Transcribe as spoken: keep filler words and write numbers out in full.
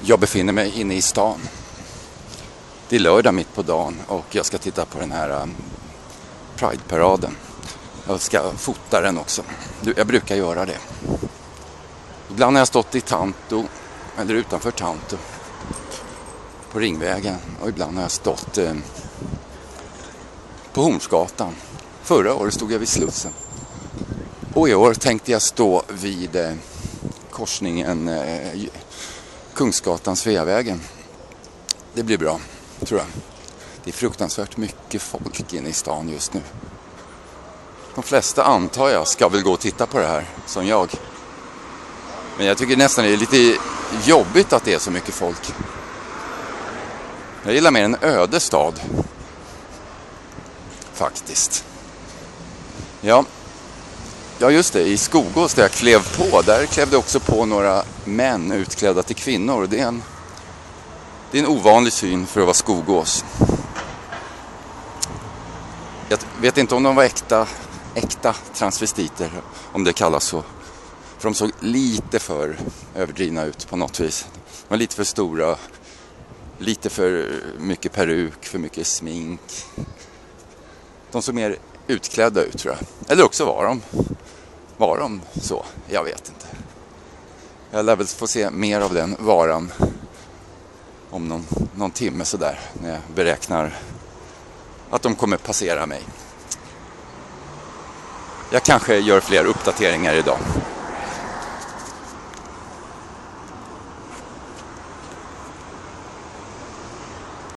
Jag befinner mig inne i stan. Det är lördag mitt på dagen och jag ska titta på den här Pride-paraden. Jag ska fota den också. Jag brukar göra det. Ibland har jag stått i Tanto, eller utanför Tanto, på Ringvägen. Och ibland har jag stått eh, på Hornsgatan. Förra året stod jag vid Slussen. Och i år tänkte jag stå vid eh, korsningen eh, Kungsgatan, Sveavägen. Det blir bra, tror jag. Det är fruktansvärt mycket folk inne i stan just nu. De flesta, antar jag, ska väl gå och titta på det här, som jag. Men jag tycker nästan det är lite jobbigt att det är så mycket folk. Jag gillar mer en öde stad. Faktiskt. Ja. Ja, just det. I Skogås där jag klev på, där klävde också på några män utklädda till kvinnor. Det är en, det är en ovanlig syn för att vara Skogås. Jag vet inte om de var äkta, äkta transvestiter, om det kallas så. För de såg lite för överdrivna ut på något vis. De var lite för stora, lite för mycket peruk, för mycket smink. De såg mer utklädda ut, tror jag. Eller också var de, var de så, jag vet inte. Jag lär väl få se mer av den varan om någon, någon timme sådär, när jag beräknar att de kommer passera mig. Jag kanske gör fler uppdateringar idag.